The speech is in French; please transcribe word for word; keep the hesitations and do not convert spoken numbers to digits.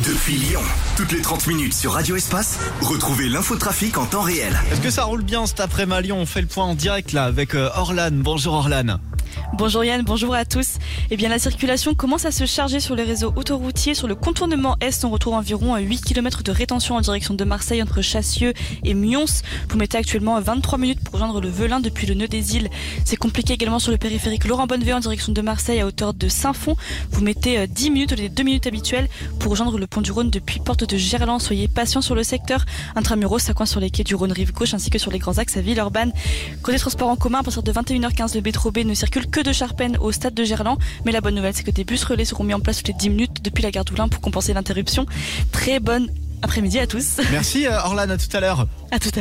Depuis Lyon, toutes les trente minutes sur Radio Espace, retrouvez l'infotrafic en temps réel. Est-ce que ça roule bien cet après-midi à Lyon? On fait le point en direct là avec euh, Orlan. Bonjour Orlan. Bonjour Yann, bonjour à tous. Eh bien, la circulation commence à se charger sur les réseaux autoroutiers. Sur le contournement Est, on retrouve environ huit kilomètres de rétention en direction de Marseille entre Chassieux et Mions. Vous mettez actuellement vingt-trois minutes pour rejoindre le Velin depuis le nœud des îles. C'est compliqué également sur le périphérique Laurent Bonnevet en direction de Marseille à hauteur de Saint-Fond. Vous mettez dix minutes au lieu des deux minutes habituelles pour rejoindre le pont du Rhône depuis Porte de Gerland. Soyez patients sur le secteur. Intramuros, ça coince sur les quais du Rhône rive gauche ainsi que sur les grands axes à Villeurbanne. Côté transport en commun, à partir de vingt et une heures quinze, le métro B ne circule que de Charpennes au stade de Gerland. Mais la bonne nouvelle, c'est que des bus relais seront mis en place toutes les dix minutes depuis la gare d'Oulin pour compenser l'interruption. Très bonne après-midi à tous. Merci Orlan, à tout à l'heure. À tout à l'heure.